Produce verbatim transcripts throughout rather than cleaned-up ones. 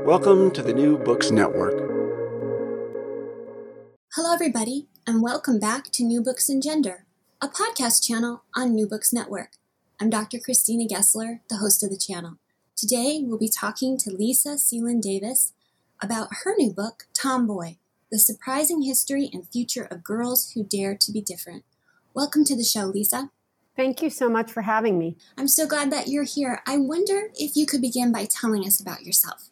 Welcome to the New Books Network. Hello, everybody, and welcome back to New Books in Gender, a podcast channel on New Books Network. I'm Doctor Christina Gessler, the host of the channel. Today, we'll be talking to Lisa Seelan Davis about her new book, Tomboy, The Surprising History and Future of Girls Who Dare to Be Different. Welcome to the show, Lisa. Thank you so much for having me. I'm so glad that you're here. I wonder if you could begin by telling us about yourself.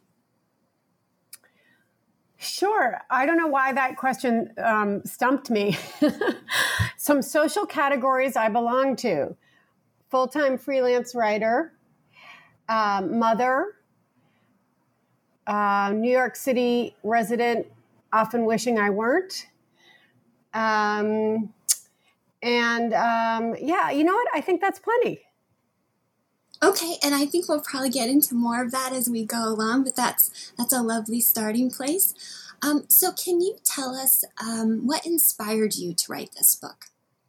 Sure. I don't know why that question um, stumped me. Some social categories I belong to: full-time freelance writer, uh, mother, uh, New York City resident, often wishing I weren't. Um, and um, yeah, you know what? I think that's plenty. Okay, and I think we'll probably get into more of that as we go along, but that's that's a lovely starting place. Um, so can you tell us um, what inspired you to write this book?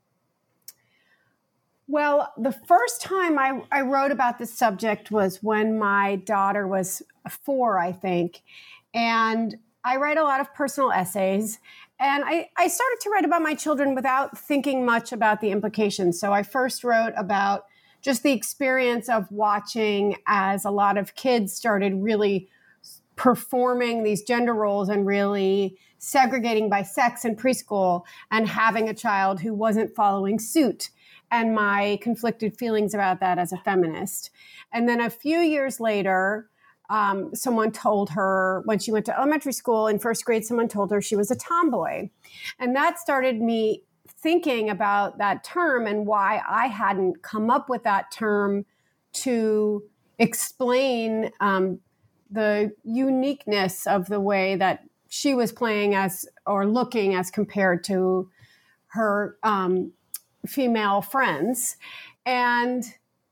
Well, the first time I, I wrote about this subject was when my daughter was four, I think. And I write a lot of personal essays. And I, I started to write about my children without thinking much about the implications. So I first wrote about just the experience of watching as a lot of kids started really performing these gender roles and really segregating by sex in preschool, and having a child who wasn't following suit, and my conflicted feelings about that as a feminist. And then a few years later, um, someone told her, when she went to elementary school in first grade, someone told her she was a tomboy. And that started me thinking about that term and why I hadn't come up with that term to explain um, the uniqueness of the way that she was playing as or looking as compared to her um, female friends. And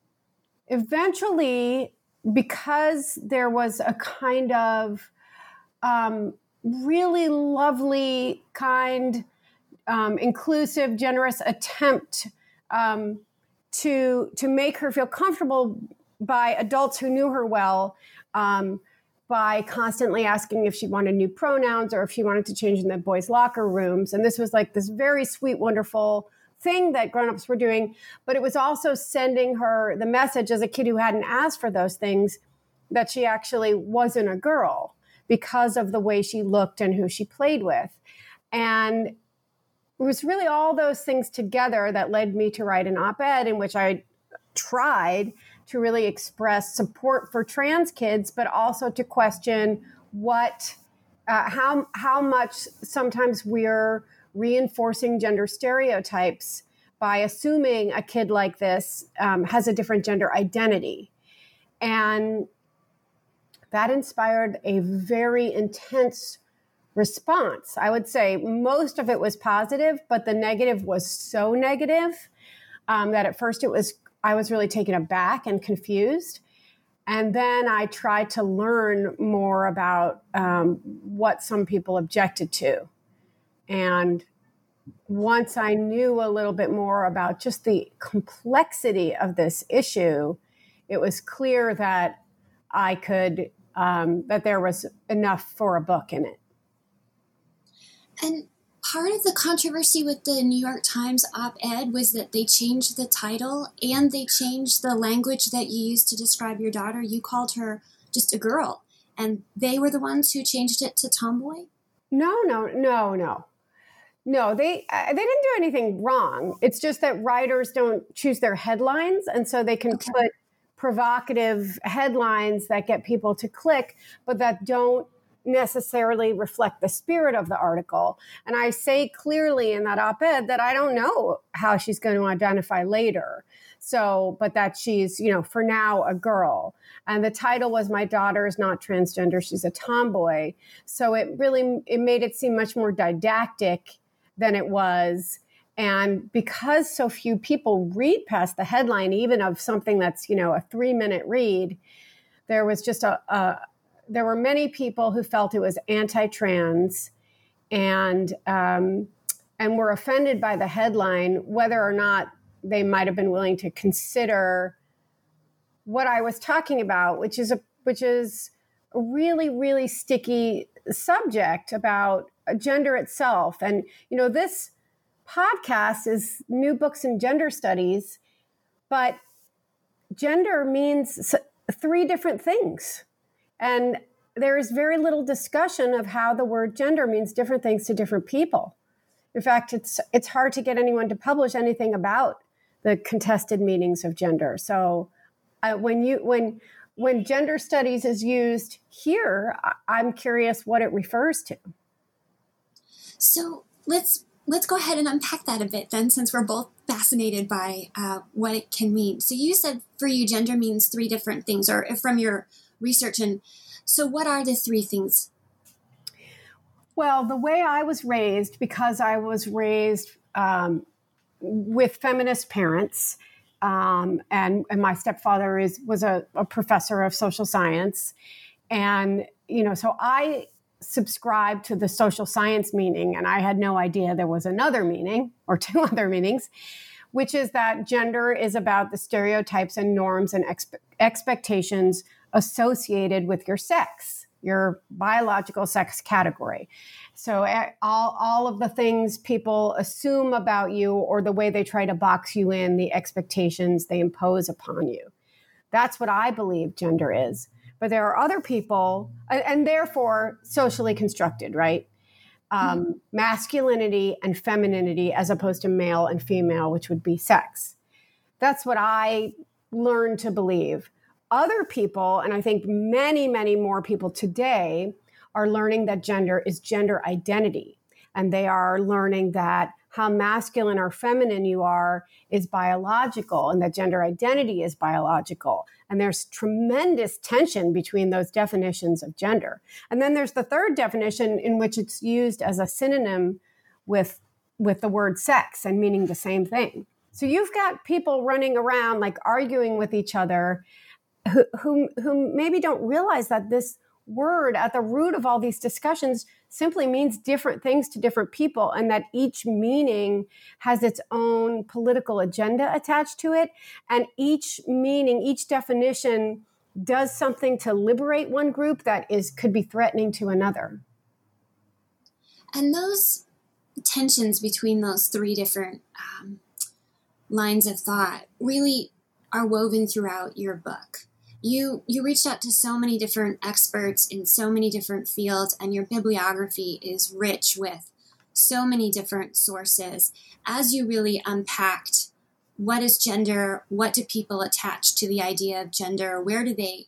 eventually, because there was a kind of um, really lovely, kind, Um, inclusive, generous attempt um, to to make her feel comfortable by adults who knew her well, um, by constantly asking if she wanted new pronouns or if she wanted to change in the boys' locker rooms. And this was like this very sweet, wonderful thing that grown-ups were doing. But it was also sending her the message, as a kid who hadn't asked for those things, that she actually wasn't a girl because of the way she looked and who she played with. And it was really all those things together that led me to write an op-ed in which I tried to really express support for trans kids, but also to question what, uh, how, how much sometimes we're reinforcing gender stereotypes by assuming a kid like this um, has a different gender identity. And that inspired a very intense response. I would say most of it was positive, but the negative was so negative um, that at first it was, I was really taken aback and confused. And then I tried to learn more about um, what some people objected to. And once I knew a little bit more about just the complexity of this issue, it was clear that I could, um, that there was enough for a book in it. And part of the controversy with the New York Times op-ed was that they changed the title and they changed the language that you used to describe your daughter. You called her just a girl, and they were the ones who changed it to tomboy? No, no, no, no. No, they uh, they didn't do anything wrong. It's just that writers don't choose their headlines, and so they can okay. put provocative headlines that get people to click, but that don't necessarily reflect the spirit of the article. And I say clearly in that op-ed that I don't know how she's going to identify later. So, but that she's, you know, for now a girl. And the title was My Daughter is Not Transgender, She's a Tomboy. So it really, it made it seem much more didactic than it was. And because so few people read past the headline, even of something that's, you know, a three minute read, there was just a, a there were many people who felt it was anti-trans and um, and were offended by the headline, whether or not they might have been willing to consider what I was talking about, which is a which is a really, really sticky subject about gender itself. And, you know, this podcast is New Books in Gender Studies, but gender means three different things. And there is very little discussion of how the word gender means different things to different people. In fact, it's it's hard to get anyone to publish anything about the contested meanings of gender. So uh, when you when when gender studies is used here, I'm curious what it refers to. So let's let's go ahead and unpack that a bit then, since we're both fascinated by uh, what it can mean. So you said for you, gender means three different things, or from your research. And so what are the three things? Well, the way I was raised, because I was raised um, with feminist parents, um, and, and my stepfather is was a, a professor of social science. And, you know, so I subscribed to the social science meaning, and I had no idea there was another meaning or two other meanings, which is that gender is about the stereotypes and norms and expe- expectations associated with your sex, your biological sex category. So all, all of the things people assume about you, or the way they try to box you in, the expectations they impose upon you. That's what I believe gender is. But there are other people, and, and therefore socially constructed, right? Um, mm-hmm. Masculinity and femininity as opposed to male and female, which would be sex. That's what I learned to believe. Other people, and I think many, many more people today, are learning that gender is gender identity. And they are learning that how masculine or feminine you are is biological, and that gender identity is biological. And there's tremendous tension between those definitions of gender. And then there's the third definition, in which it's used as a synonym with, with the word sex and meaning the same thing. So you've got people running around like arguing with each other who, who, who maybe don't realize that this word at the root of all these discussions simply means different things to different people, and that each meaning has its own political agenda attached to it. And each meaning, each definition does something to liberate one group that is could be threatening to another. And those tensions between those three different um, lines of thought really are woven throughout your book. You you reached out to so many different experts in so many different fields, and your bibliography is rich with so many different sources as you really unpacked what is gender, what do people attach to the idea of gender, where do they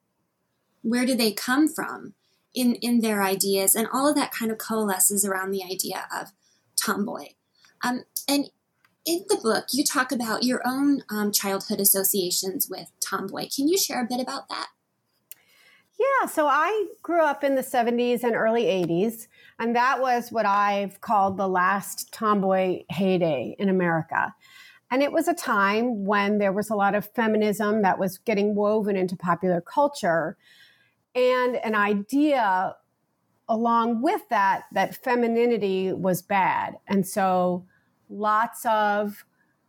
where do they come from in, in their ideas, and all of that kind of coalesces around the idea of tomboy. Um, and in the book, you talk about your own um, childhood associations with tomboy. Can you share a bit about that? Yeah, so I grew up in the seventies and early eighties, and that was what I've called the last tomboy heyday in America. And it was a time when there was a lot of feminism that was getting woven into popular culture, and an idea along with that, that femininity was bad. And so lots of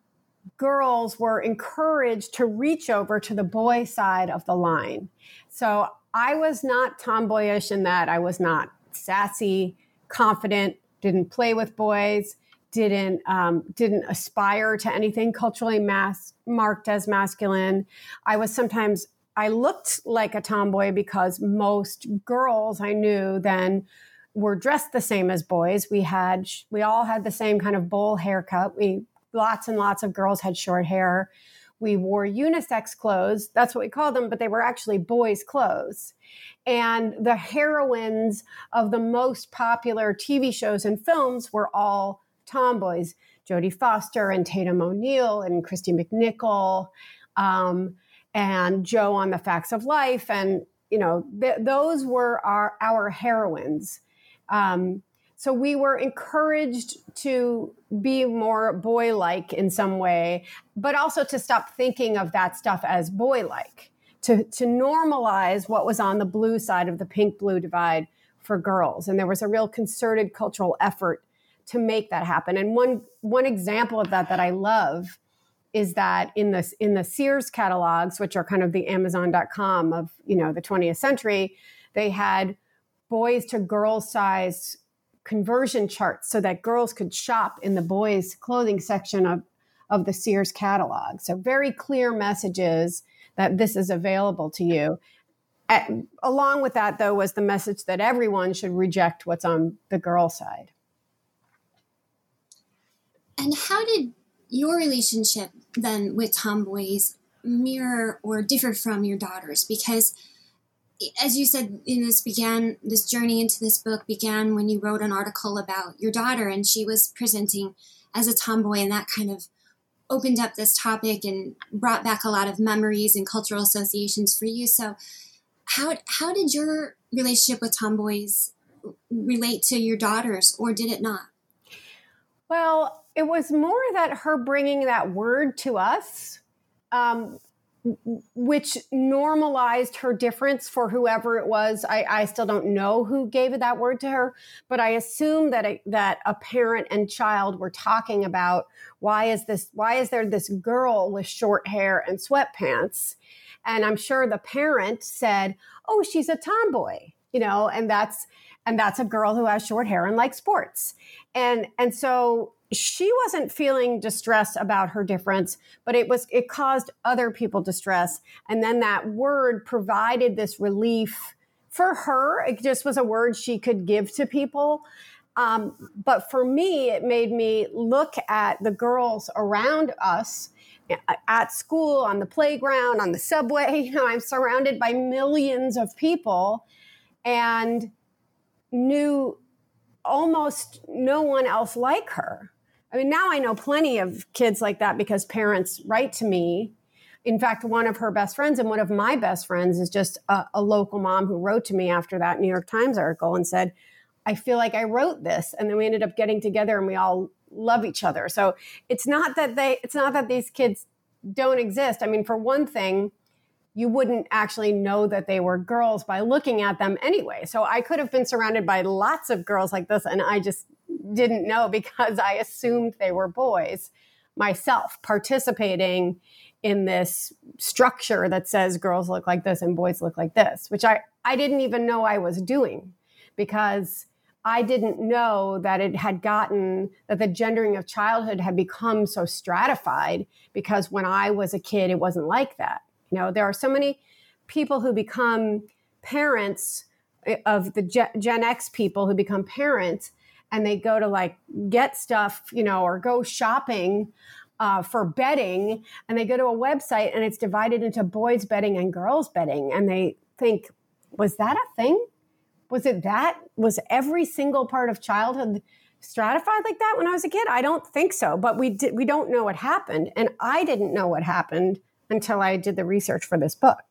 girls were encouraged to reach over to the boy side of the line. So I was not tomboyish in that I was not sassy, confident, didn't play with boys, didn't um, didn't aspire to anything culturally mas- marked as masculine. I was sometimes, I looked like a tomboy because most girls I knew then were dressed the same as boys. We had, we all had the same kind of bowl haircut. We, lots and lots of girls had short hair. We wore unisex clothes. That's what we called them, but they were actually boys' clothes. And the heroines of the most popular T V shows and films were all tomboys. Jodie Foster and Tatum O'Neal and Christy McNichol, um, and Joe on The Facts of Life. And, you know, th- those were our, our heroines. Um, so we were encouraged to be more boy-like in some way, but also to stop thinking of that stuff as boy-like, to, to normalize what was on the blue side of the pink-blue divide for girls. And there was a real concerted cultural effort to make that happen. And one, one example of that that I love is that in the, in the Sears catalogs, which are kind of the Amazon dot com of, you know, the twentieth century, They had boys to girls size conversion charts so that girls could shop in the boys' clothing section of, of the Sears catalog. So very clear messages that this is available to you. At, along with that, though, was the message that everyone should reject what's on the girl side. And how did your relationship then with tomboys mirror or differ from your daughters? Because as you said, in this began, this journey into this book began when you wrote an article about your daughter, and she was presenting as a tomboy, and that kind of opened up this topic and brought back a lot of memories and cultural associations for you. So how how did your relationship with tomboys relate to your daughters, or did it not? Well, it was more that her bringing that word to us, um, which normalized her difference for whoever it was. I, I still don't know who gave that word to her, but I assume that a, that a parent and child were talking about why is this, why is there this girl with short hair and sweatpants? And I'm sure the parent said, "Oh, she's a tomboy," you know, and that's and that's a girl who has short hair and likes sports, and and so. She wasn't feeling distress about her difference, but it was, it caused other people distress. And then that word provided this relief for her. It just was a word she could give to people. Um, but for me, it made me look at the girls around us at school, on the playground, on the subway. You know, I'm surrounded by millions of people and knew almost no one else like her. I mean, now I know plenty of kids like that because parents write to me. In fact, one of her best friends and one of my best friends is just a, a local mom who wrote to me after that New York Times article and said, "I feel like I wrote this." And then we ended up getting together and we all love each other. So it's not that they, it's not that these kids don't exist. I mean, for one thing, you wouldn't actually know that they were girls by looking at them anyway. So I could have been surrounded by lots of girls like this, and I just didn't know because I assumed they were boys myself, participating in this structure that says girls look like this and boys look like this, which I, I didn't even know I was doing because I didn't know that it had gotten, that the gendering of childhood had become so stratified because when I was a kid, it wasn't like that. You know, there are so many people who become parents of the Gen X people who become parents and they go to like get stuff, you know, or go shopping uh, for bedding. And they go to a website and it's divided into boys bedding and girls bedding. And they think, was that a thing? Was it that? Was every single part of childhood stratified like that when I was a kid? I don't think so. But we did, we don't know what happened. And I didn't know what happened until I did the research for this book.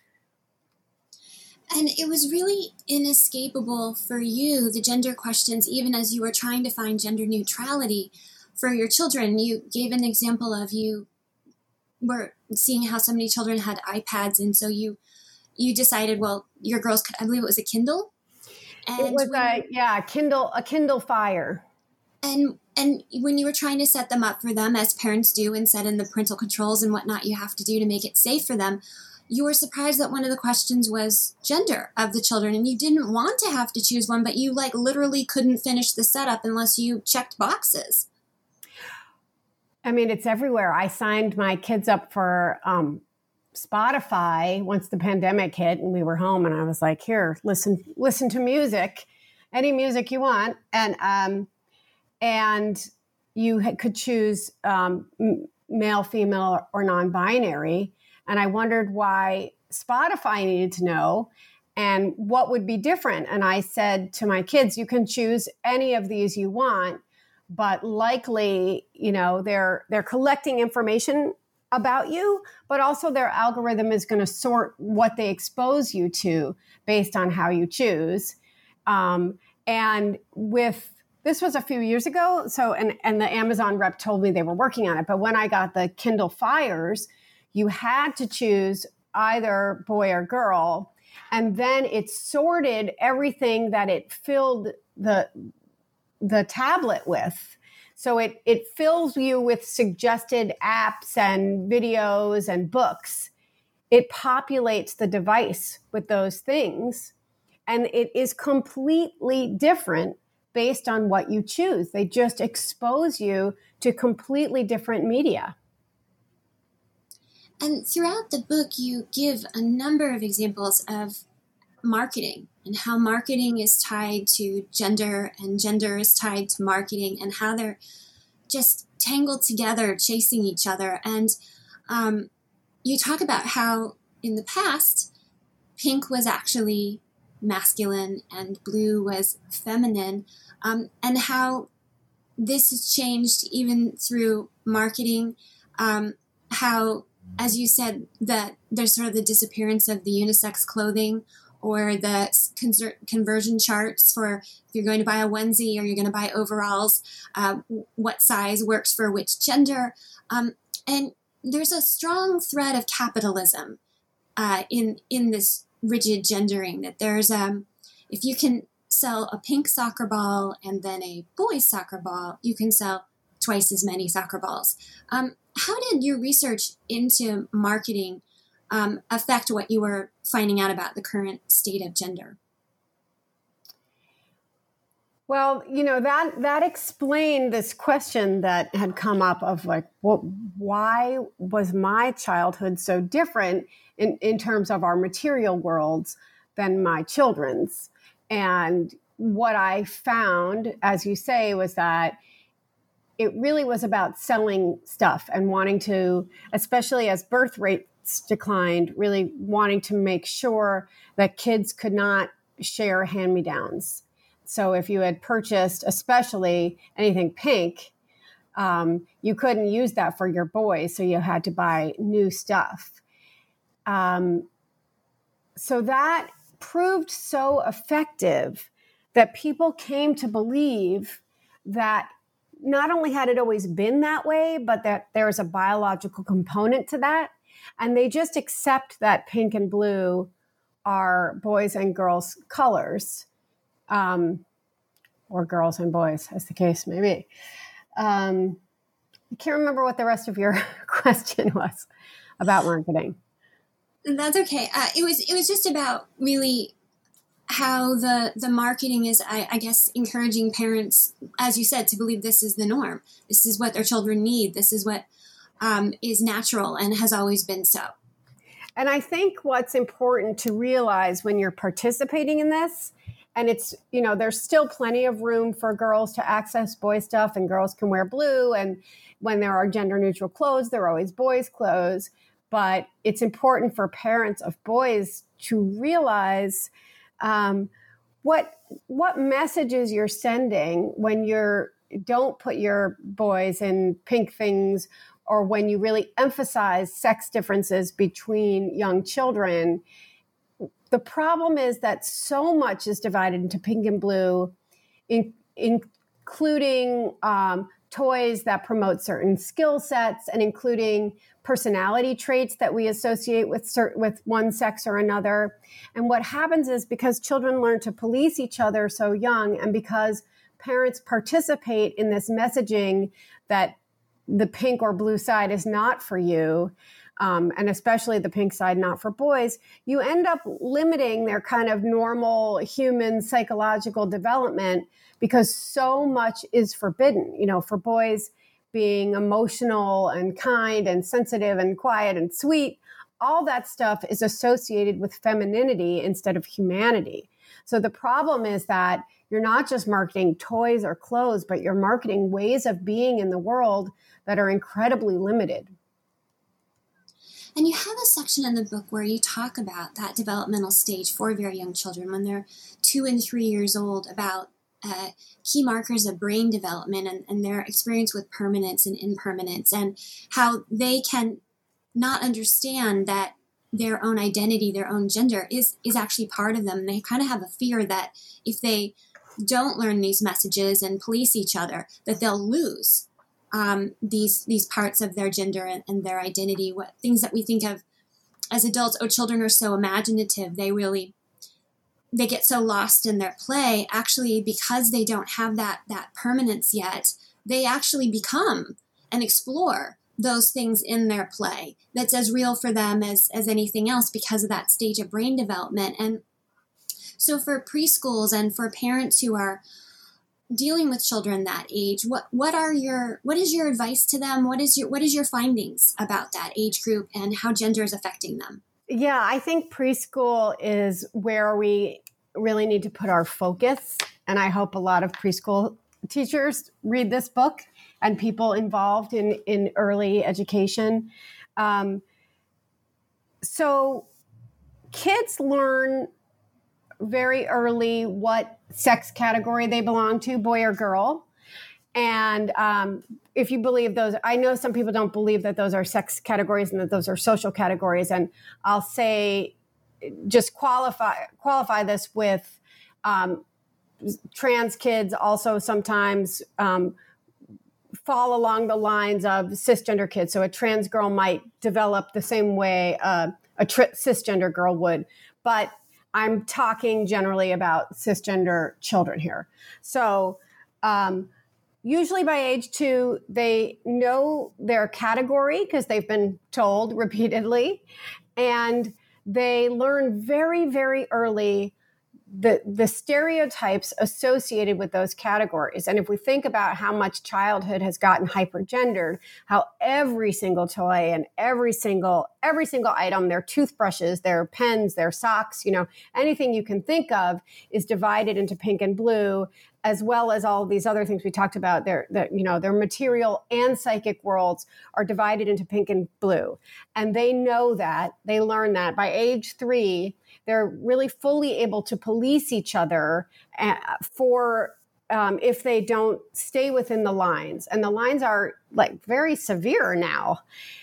And it was really inescapable for you, the gender questions, even as you were trying to find gender neutrality for your children. You gave an example of you were seeing how so many children had iPads. And so you you decided, well, your girls could, I believe it was a Kindle. And it was a, yeah, a Kindle, a Kindle Fire. And and when you were trying to set them up for them, as parents do, and set in the parental controls and whatnot you have to do to make it safe for them, you were surprised that one of the questions was gender of the children, and you didn't want to have to choose one, but you like literally couldn't finish the setup unless you checked boxes. I mean, it's everywhere. I signed my kids up for um, Spotify once the pandemic hit and we were home, and I was like, here, listen, listen to music, any music you want. And, um, and you ha- could choose um, m- male, female, or non-binary. And I wondered why Spotify needed to know and what would be different. And I said to my kids, you can choose any of these you want, but likely, you know, they're they're collecting information about you, but also their algorithm is going to sort what they expose you to based on how you choose. Um, and with this was a few years ago, so and and the Amazon rep told me they were working on it. But when I got the Kindle Fires, you had to choose either boy or girl, and then it sorted everything that it filled the the tablet with. So it it fills you with suggested apps and videos and books. It populates the device with those things. And it is completely different based on what you choose. They just expose you to completely different media. And throughout the book, you give a number of examples of marketing and how marketing is tied to gender and gender is tied to marketing and how they're just tangled together, chasing each other. And um, you talk about how in the past, pink was actually masculine and blue was feminine, um, and how this has changed even through marketing, um, how, as you said, that there's sort of the disappearance of the unisex clothing or the conser- conversion charts for if you're going to buy a onesie or you're going to buy overalls, uh, what size works for which gender. Um, and there's a strong thread of capitalism uh, in in this rigid gendering, that there's, um, if you can sell a pink soccer ball and then a boys soccer ball, you can sell twice as many soccer balls. Um, how did your research into marketing um, affect what you were finding out about the current state of gender? Well, you know, that that explained this question that had come up of like, what, why was my childhood so different in, in terms of our material worlds than my children's? And what I found, as you say, was that it really was about selling stuff and wanting to, especially as birth rates declined, really wanting to make sure that kids could not share hand-me-downs. So if you had purchased, especially anything pink, um, you couldn't use that for your boys, so you had to buy new stuff. Um, so that proved so effective that people came to believe that not only had it always been that way, but that there's a biological component to that. And they just accept that pink and blue are boys and girls colors. Um, or girls and boys, as the case may be. Um, I can't remember what the rest of your question was about marketing. That's okay. Uh, it was it was just about really how the the marketing is, I, I guess, encouraging parents, as you said, to believe this is the norm. This is what their children need. This is what um, is natural and has always been so. And I think what's important to realize when you're participating in this, and it's, you know, there's still plenty of room for girls to access boy stuff, and girls can wear blue. And when there are gender neutral clothes, there are always boys' clothes. But it's important for parents of boys to realize um, what what messages you're sending when you're don't put your boys in pink things, or when you really emphasize sex differences between young children. The problem is that so much is divided into pink and blue, in, including um, toys that promote certain skill sets and including personality traits that we associate with certain, with one sex or another. And what happens is, because children learn to police each other so young, and because parents participate in this messaging that the pink or blue side is not for you, Um, and especially the pink side, not for boys, you end up limiting their kind of normal human psychological development, because so much is forbidden. You know, for boys, being emotional and kind and sensitive and quiet and sweet, all that stuff is associated with femininity instead of humanity. So the problem is that you're not just marketing toys or clothes, but you're marketing ways of being in the world that are incredibly limited. And you have a section in the book where you talk about that developmental stage for very young children when they're two and three years old, about uh, key markers of brain development and, and their experience with permanence and impermanence, and how they can not understand that their own identity, their own gender is, is actually part of them. They kind of have a fear that if they don't learn these messages and police each other, that they'll lose Um, these these parts of their gender and, and their identity, what things that we think of as adults. Oh, children are so imaginative. They really, they get so lost in their play. Actually, because they don't have that that permanence yet, they actually become and explore those things in their play that's as real for them as, as anything else, because of that stage of brain development. And So for preschools and for parents who are dealing with children that age, what what are your what is your advice to them? What is your what is your findings about that age group and how gender is affecting them? Yeah, I think preschool is where we really need to put our focus. And I hope a lot of preschool teachers read this book and people involved in, in early education. Um, so kids learn very early what sex category they belong to, boy or girl. And um, if you believe those, I know some people don't believe that those are sex categories and that those are social categories. And I'll say, just qualify qualify this with um, trans kids also sometimes um, fall along the lines of cisgender kids. So a trans girl might develop the same way uh, a tri- cisgender girl would. But I'm talking generally about cisgender children here. So um, usually by age two, they know their category because they've been told repeatedly. And they learn very, very early the, the stereotypes associated with those categories. And if we think about how much childhood has gotten hypergendered, how every single toy and every single, every single item, their toothbrushes, their pens, their socks, you know, anything you can think of is divided into pink and blue, as well as all of these other things we talked about. Their, their, you know, their material and psychic worlds are divided into pink and blue. And they know that, they learn that by age three, they're really fully able to police each other for um, if they don't stay within the lines. And the lines are like very severe now.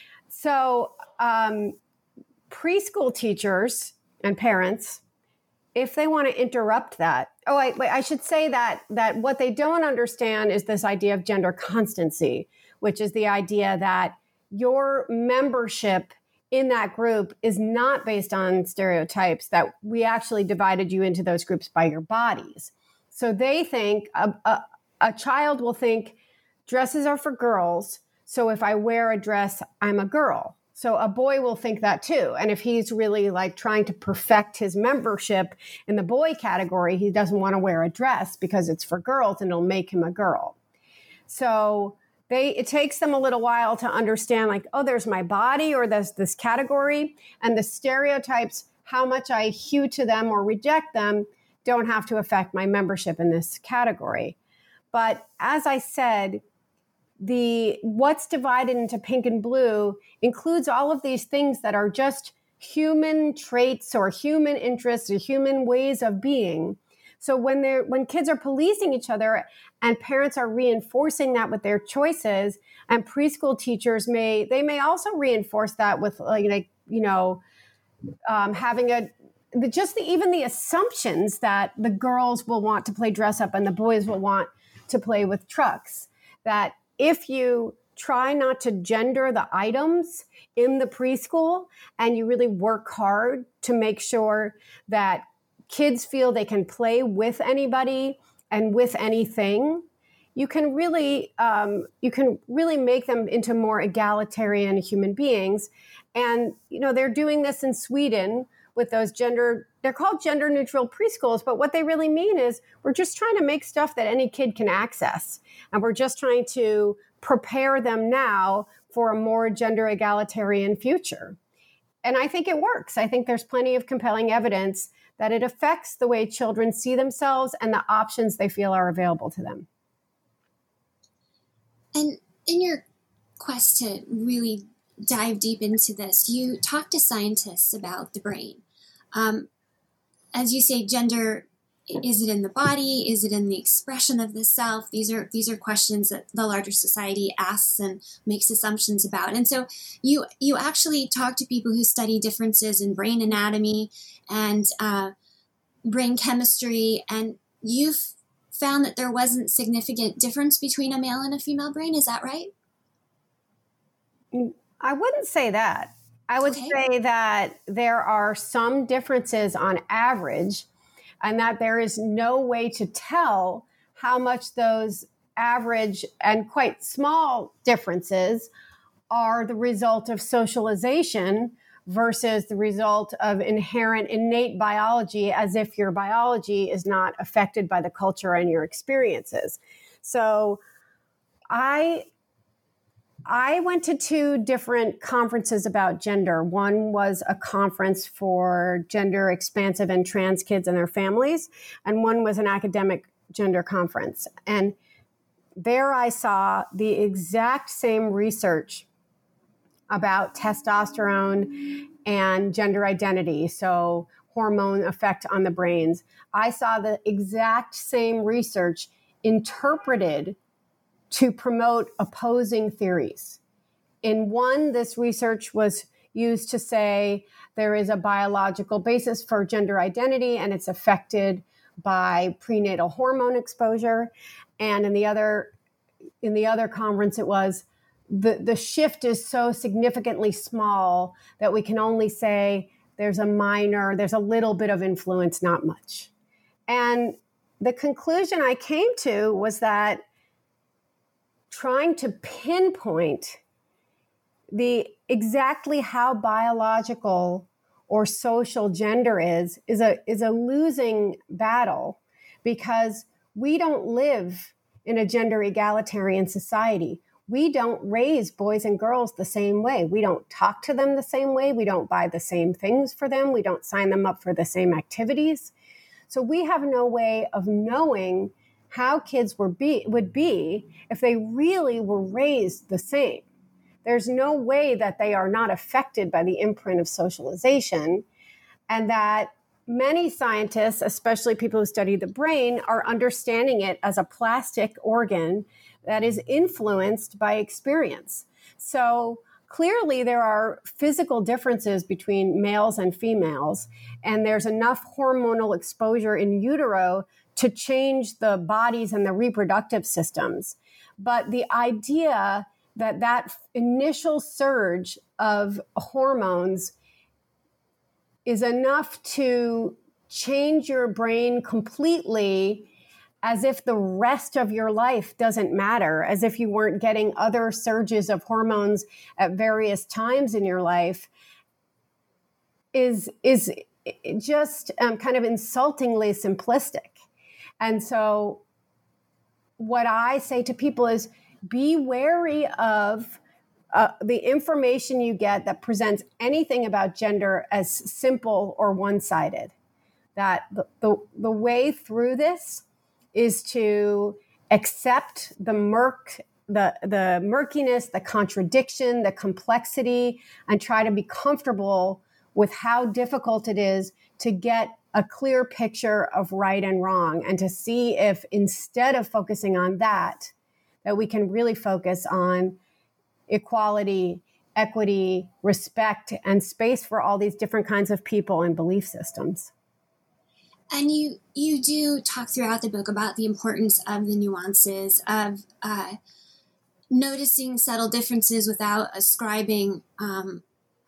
So um, preschool teachers and parents, if they want to interrupt that, oh, I, I should say that that what they don't understand is this idea of gender constancy, which is the idea that your membership in that group is not based on stereotypes, that we actually divided you into those groups by your bodies. So they think, a, a, a child will think dresses are for girls. So if I wear a dress, I'm a girl. So a boy will think that too. And if he's really like trying to perfect his membership in the boy category, he doesn't want to wear a dress because it's for girls and it'll make him a girl. So They, it takes them a little while to understand, like, oh, there's my body or there's this category, and the stereotypes, how much I hew to them or reject them, don't have to affect my membership in this category. But as I said, the what's divided into pink and blue includes all of these things that are just human traits or human interests or human ways of being. So when they're when kids are policing each other and parents are reinforcing that with their choices, and preschool teachers may they may also reinforce that with like you know um, having a just the, even the assumptions that the girls will want to play dress up and the boys will want to play with trucks. That if you try not to gender the items in the preschool and you really work hard to make sure that kids feel they can play with anybody and with anything, you can really um, you can really make them into more egalitarian human beings. And you know they're doing this in Sweden with those gender. They're called gender neutral preschools, but what they really mean is we're just trying to make stuff that any kid can access, and we're just trying to prepare them now for a more gender egalitarian future. And I think it works. I think there's plenty of compelling evidence that it affects the way children see themselves and the options they feel are available to them. And in your quest to really dive deep into this, you talk to scientists about the brain. Um, as you say, gender, is it in the body? Is it in the expression of the self? These are these are questions that the larger society asks and makes assumptions about. And so you you actually talk to people who study differences in brain anatomy and uh, brain chemistry, and you've found that there wasn't significant difference between a male and a female brain. Is that right? I wouldn't say that. I would okay. say that there are some differences on average, and that there is no way to tell how much those average and quite small differences are the result of socialization versus the result of inherent innate biology, as if your biology is not affected by the culture and your experiences. So I I went to two different conferences about gender. One was a conference for gender expansive and trans kids and their families, and one was an academic gender conference. And there I saw the exact same research about testosterone and gender identity, so hormone effect on the brains. I saw the exact same research interpreted to promote opposing theories. In one, this research was used to say there is a biological basis for gender identity and it's affected by prenatal hormone exposure. And in the other, in the other conference, it was the, the shift is so significantly small that we can only say there's a minor, there's a little bit of influence, not much. And the conclusion I came to was that trying to pinpoint the exactly how biological or social gender is is a is a losing battle, because we don't live in a gender egalitarian society. We don't raise boys and girls the same way. We don't talk to them the same way. We don't buy the same things for them. We don't sign them up for the same activities. So we have no way of knowing how kids were be, would be if they really were raised the same. There's no way that they are not affected by the imprint of socialization, and that many scientists, especially people who study the brain, are understanding it as a plastic organ that is influenced by experience. So clearly there are physical differences between males and females, and there's enough hormonal exposure in utero to change the bodies and the reproductive systems. But the idea that that initial surge of hormones is enough to change your brain completely, as if the rest of your life doesn't matter, as if you weren't getting other surges of hormones at various times in your life, is, is just um, kind of insultingly simplistic. And so what I say to people is be wary of uh, the information you get that presents anything about gender as simple or one-sided. That the, the, the way through this is to accept the murk, the, the murkiness, the contradiction, the complexity, and try to be comfortable with how difficult it is to get a clear picture of right and wrong, and to see if instead of focusing on that, that we can really focus on equality, equity, respect, and space for all these different kinds of people and belief systems. And you you do talk throughout the book about the importance of the nuances, of uh, noticing subtle differences without ascribing um,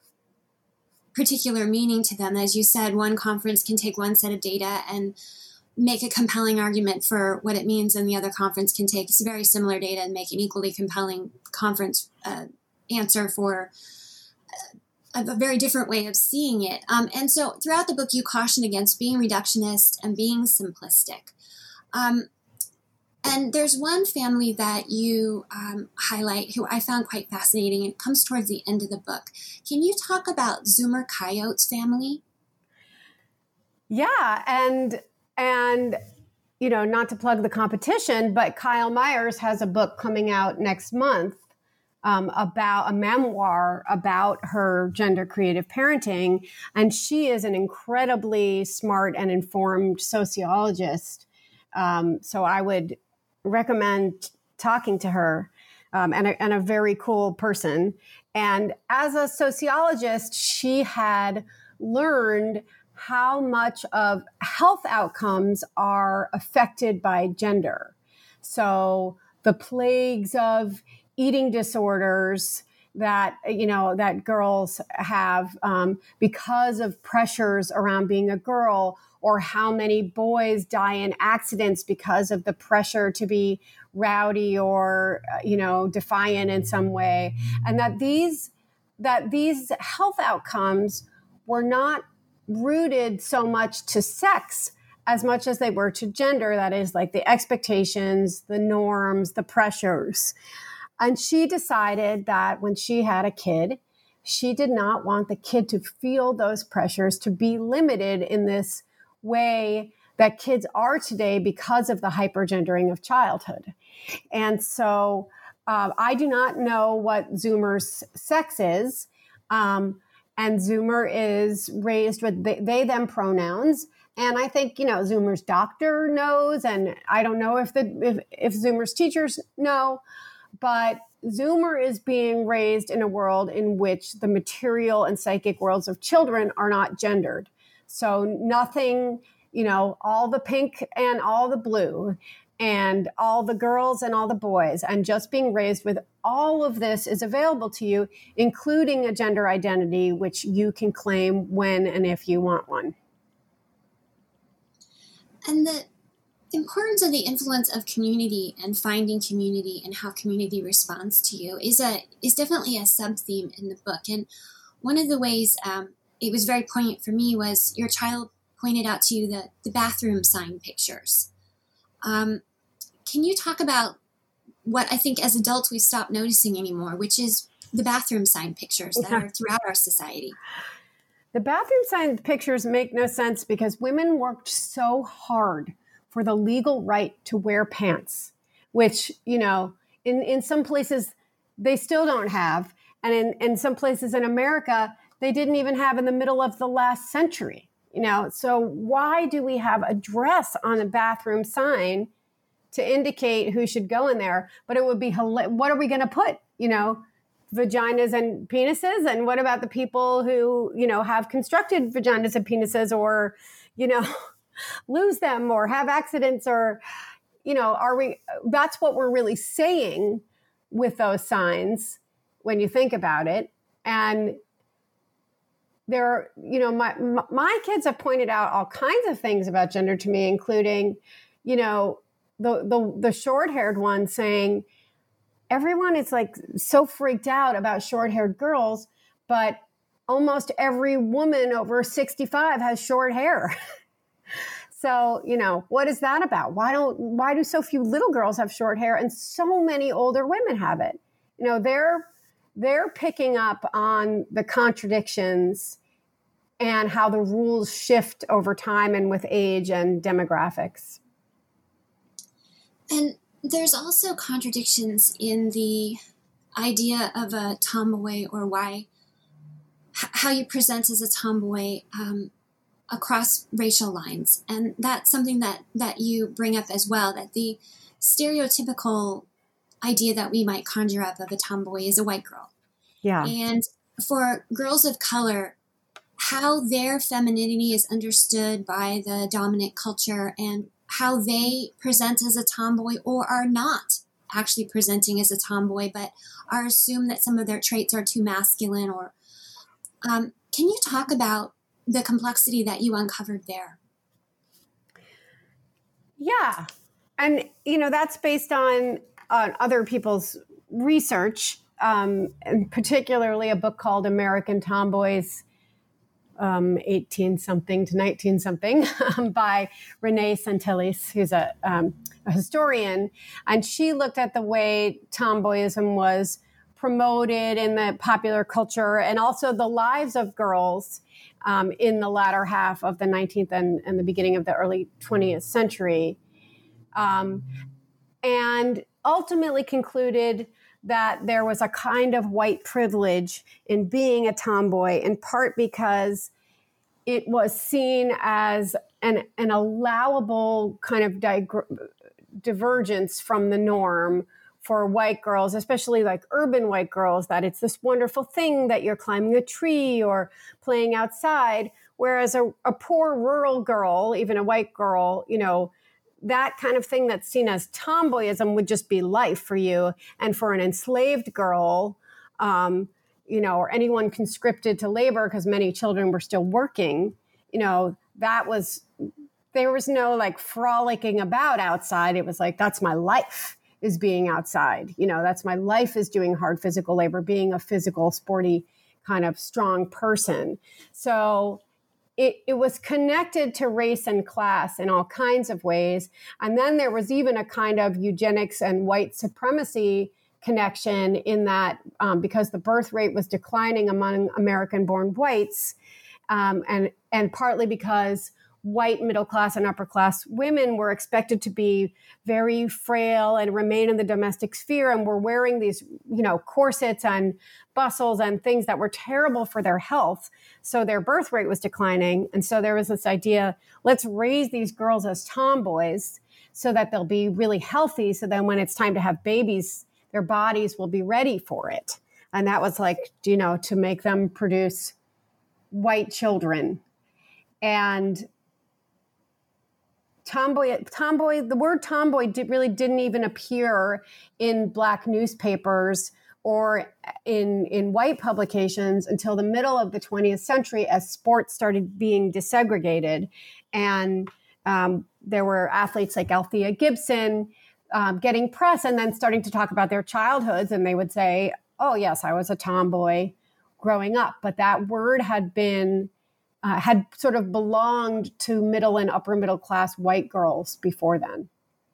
particular meaning to them. As you said, one conference can take one set of data and make a compelling argument for what it means, and the other conference can take very similar data and make an equally compelling conference uh, answer for a, a very different way of seeing it. Um, and so throughout the book, you caution against being reductionist and being simplistic. Um, and there's one family that you um, highlight who I found quite fascinating, and it comes towards the end of the book. Can you talk about Zoomer Coyote's family? Yeah, and and you know, not to plug the competition, but Kyle Myers has a book coming out next month um, about a memoir about her gender creative parenting, and she is an incredibly smart and informed sociologist. Um, so I would recommend talking to her, um, and, a, and a very cool person. And as a sociologist, she had learned how much of health outcomes are affected by gender. So the plagues of eating disorders that, you know, that girls have um, because of pressures around being a girl, or how many boys die in accidents because of the pressure to be rowdy or, you know, defiant in some way. And that these that these health outcomes were not rooted so much to sex as much as they were to gender. That is, like the expectations, the norms, the pressures. And she decided that when she had a kid, she did not want the kid to feel those pressures, to be limited in this way that kids are today because of the hypergendering of childhood. And so uh, I do not know what Zoomer's sex is. Um, and Zoomer is raised with they, they, them pronouns. And I think, you know, Zoomer's doctor knows, and I don't know if the if, if Zoomer's teachers know, but Zoomer is being raised in a world in which the material and psychic worlds of children are not gendered. So nothing, you know, all the pink and all the blue and all the girls and all the boys, and just being raised with all of this is available to you, including a gender identity, which you can claim when and if you want one. And the importance of the influence of community and finding community and how community responds to you is a is definitely a sub-theme in the book. And one of the ways um, it was very poignant for me was your child pointed out to you the, the bathroom sign pictures. Um, can you talk about what I think as adults we stopped noticing anymore, which is the bathroom sign pictures that are throughout our society? The bathroom sign pictures make no sense because women worked so hard for the legal right to wear pants, which, you know, in, in some places they still don't have. And in, in some places in America, they didn't even have in the middle of the last century, you know. So why do we have a dress on a bathroom sign to indicate who should go in there? But it would be, what are we going to put, you know, vaginas and penises? And what about the people who, you know, have constructed vaginas and penises, or, you know, lose them or have accidents, or, you know, are we, that's what we're really saying with those signs when you think about it. And there, you know, my, my kids have pointed out all kinds of things about gender to me, including, you know, the, the, the short-haired one saying, everyone is like so freaked out about short-haired girls, but almost every woman over sixty-five has short hair. So, you know, what is that about? Why don't, why do so few little girls have short hair and so many older women have it? You know, they're, they're picking up on the contradictions and how the rules shift over time and with age and demographics. And there's also contradictions in the idea of a tomboy, or why, how you present as a tomboy um, across racial lines. And that's something that, that you bring up as well, that the stereotypical idea that we might conjure up of a tomboy is a white girl. Yeah. And for girls of color, how their femininity is understood by the dominant culture and how they present as a tomboy or are not actually presenting as a tomboy, but are assumed that some of their traits are too masculine. Or um, can you talk about the complexity that you uncovered there? Yeah. And, you know, that's based on, on other people's research, um, and particularly a book called American Tomboys, um, eighteen something to nineteen something by Renee Santillis, who's a, um, a historian. And she looked at the way tomboyism was promoted in the popular culture and also the lives of girls um, in the latter half of the nineteenth and, and the beginning of the early twentieth century. Um, and ultimately concluded that there was a kind of white privilege in being a tomboy, in part because it was seen as an, an allowable kind of dig- divergence from the norm for white girls, especially like urban white girls, that it's this wonderful thing that you're climbing a tree or playing outside. Whereas a, a poor rural girl, even a white girl, you know, that kind of thing that's seen as tomboyism would just be life for you. And for an enslaved girl, um, you know, or anyone conscripted to labor, because many children were still working, you know, that was, there was no like frolicking about outside. It was like, that's my life, is being outside. You know, that's my life, is doing hard physical labor, being a physical, sporty kind of strong person. So it, it was connected to race and class in all kinds of ways. And then there was even a kind of eugenics and white supremacy connection in that um, because the birth rate was declining among American-born whites, um, and and partly because white middle class and upper class women were expected to be very frail and remain in the domestic sphere, and were wearing these, you know, corsets and bustles and things that were terrible for their health. So their birth rate was declining. And so there was this idea, let's raise these girls as tomboys so that they'll be really healthy. So then when it's time to have babies, their bodies will be ready for it. And that was like, you know, to make them produce white children. And Tomboy, tomboy, the word tomboy did, really didn't even appear in Black newspapers or in, in white publications until the middle of the twentieth century as sports started being desegregated. And um, there were athletes like Althea Gibson um, getting press and then starting to talk about their childhoods. And they would say, oh, yes, I was a tomboy growing up. But that word had been Uh, had sort of belonged to middle and upper middle class white girls before then.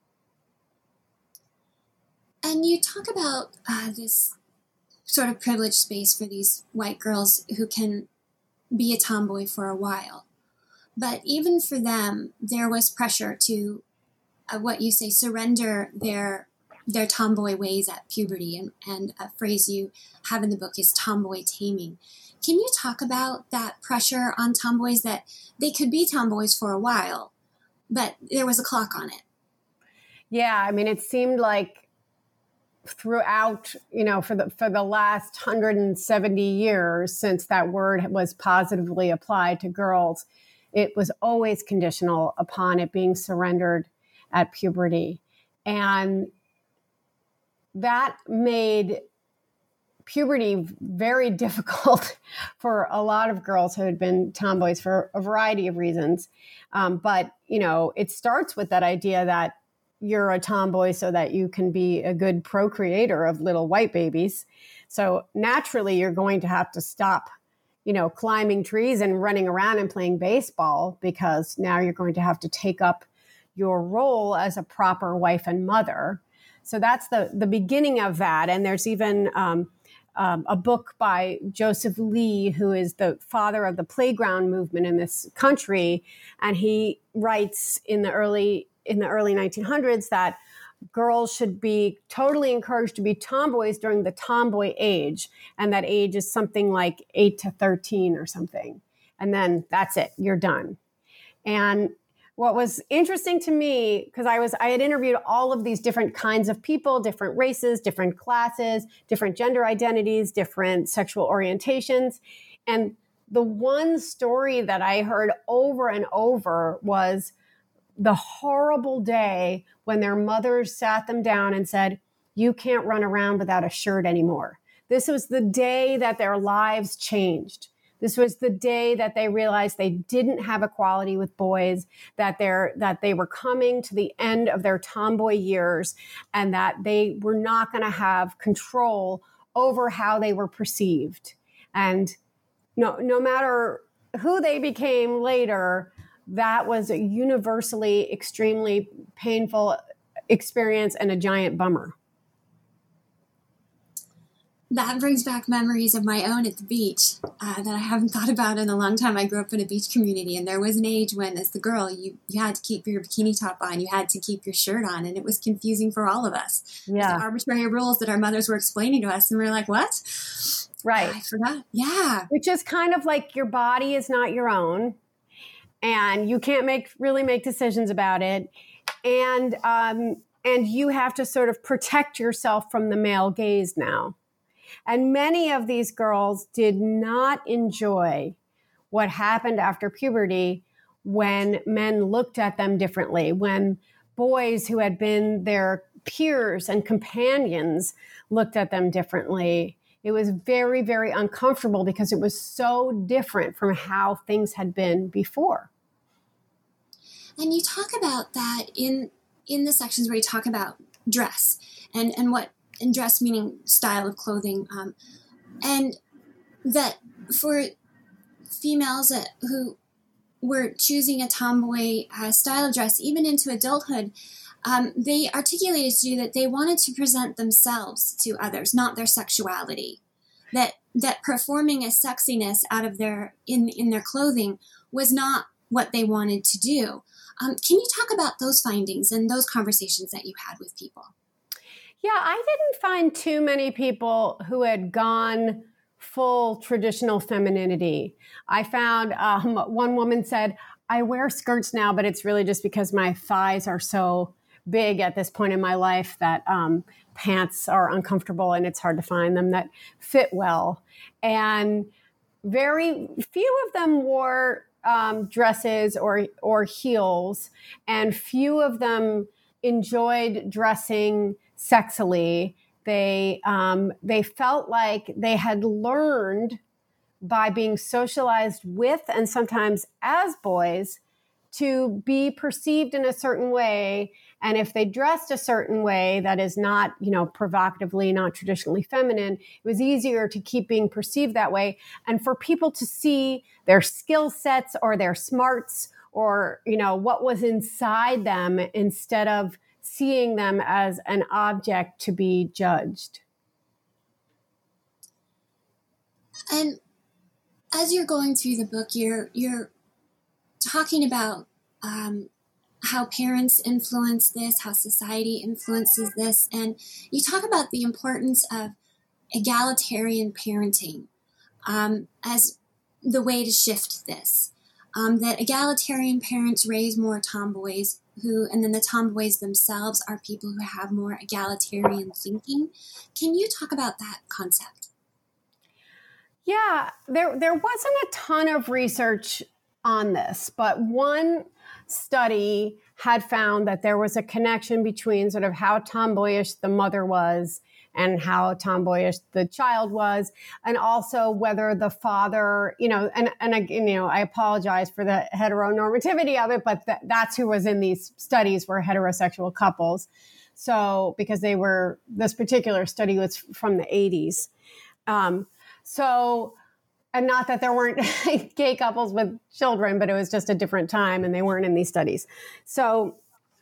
And you talk about uh, this sort of privileged space for these white girls who can be a tomboy for a while. But even for them, there was pressure to, uh, what you say, surrender their their tomboy ways at puberty. And, and a phrase you have in the book is tomboy taming. Can you talk about that pressure on tomboys, that they could be tomboys for a while, but there was a clock on it? Yeah, I mean, it seemed like throughout, you know, for the for the last one hundred seventy years since that word was positively applied to girls, it was always conditional upon it being surrendered at puberty. And that made puberty very difficult for a lot of girls who had been tomboys for a variety of reasons. Um, but, you know, it starts with that idea that you're a tomboy so that you can be a good procreator of little white babies. So naturally, you're going to have to stop, you know, climbing trees and running around and playing baseball, because now you're going to have to take up your role as a proper wife and mother. So that's the, the beginning of that. And there's even um, um, a book by Joseph Lee, who is the father of the playground movement in this country. And he writes in the early in the early nineteen hundreds that girls should be totally encouraged to be tomboys during the tomboy age. And that age is something like eight to thirteen or something. And then that's it, you're done. And what was interesting to me, because I was I had interviewed all of these different kinds of people, different races, different classes, different gender identities, different sexual orientations. And the one story that I heard over and over was the horrible day when their mothers sat them down and said, you can't run around without a shirt anymore. This was the day that their lives changed. This was the day that they realized they didn't have equality with boys, that they're, that they were coming to the end of their tomboy years, and that they were not going to have control over how they were perceived. And no, no matter who they became later, that was a universally extremely painful experience and a giant bummer. That brings back memories of my own at the beach uh, that I haven't thought about in a long time. I grew up in a beach community, and there was an age when, as the girl, you, you had to keep your bikini top on, you had to keep your shirt on, and it was confusing for all of us. Yeah. The arbitrary rules that our mothers were explaining to us, and we were like, what? Right. Oh, I forgot. Yeah. Which is kind of like your body is not your own, and you can't make really make decisions about it. And um, and you have to sort of protect yourself from the male gaze now. And many of these girls did not enjoy what happened after puberty when men looked at them differently, when boys who had been their peers and companions looked at them differently. It was very, very uncomfortable because it was so different from how things had been before. And you talk about that in in the sections where you talk about dress and, and what, and dress meaning style of clothing. Um, and that for females that, who were choosing a tomboy uh, style of dress, even into adulthood, um, they articulated to you that they wanted to present themselves to others, not their sexuality. That that performing a sexiness out of their in in their clothing was not what they wanted to do. Um, can you talk about those findings and those conversations that you had with people? Yeah, I didn't find too many people who had gone full traditional femininity. I found um, one woman said, I wear skirts now, but it's really just because my thighs are so big at this point in my life that um, pants are uncomfortable and it's hard to find them that fit well. And very few of them wore um, dresses or or heels, and few of them enjoyed dressing sexily. They um, they felt like they had learned by being socialized with and sometimes as boys to be perceived in a certain way. And if they dressed a certain way that is not, you know, provocatively, not traditionally feminine, it was easier to keep being perceived that way. And for people to see their skill sets or their smarts or, you know, what was inside them instead of seeing them as an object to be judged. And as you're going through the book, you're you're talking about um, how parents influence this, how society influences this, and you talk about the importance of egalitarian parenting um, as the way to shift this. Um, that egalitarian parents raise more tomboys who, and then the tomboys themselves are people who have more egalitarian thinking. Can you talk about that concept? Yeah, there there wasn't a ton of research on this, but one study had found that there was a connection between sort of how tomboyish the mother was and how tomboyish the child was, and also whether the father, you know, and, and I, you know, I apologize for the heteronormativity of it, but th- that's who was in these studies were heterosexual couples. So, because they were, this particular study was from the eighties. Um, so, and not that there weren't gay couples with children, but it was just a different time and they weren't in these studies. So,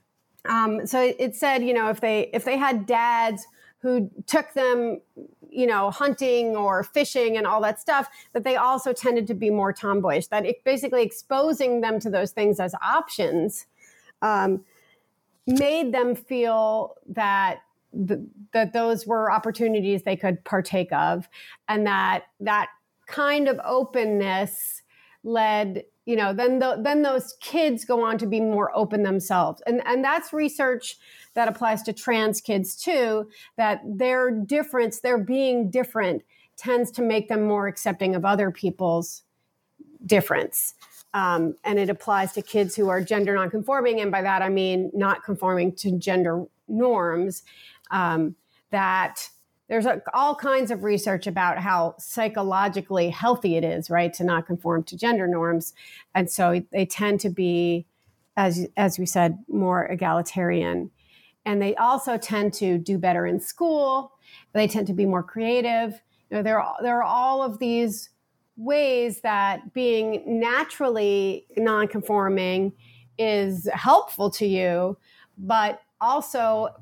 um, so it, it said, you know, if they, if they had dads who took them, you know, hunting or fishing and all that stuff, that they also tended to be more tomboyish, that it basically exposing them to those things as options, um, made them feel that th- that those were opportunities they could partake of, and that that kind of openness led, you know, then the, then those kids go on to be more open themselves. And, and that's research that applies to trans kids too, that their difference, their being different tends to make them more accepting of other people's difference. Um, and it applies to kids who are gender nonconforming. And by that, I mean, not conforming to gender norms, um, that there's a, all kinds of research about how psychologically healthy it is, right, to not conform to gender norms. And so they tend to be, as, as we said, more egalitarian. And they also tend to do better in school. They tend to be more creative. You know, there are, there are all of these ways that being naturally nonconforming is helpful to you, but also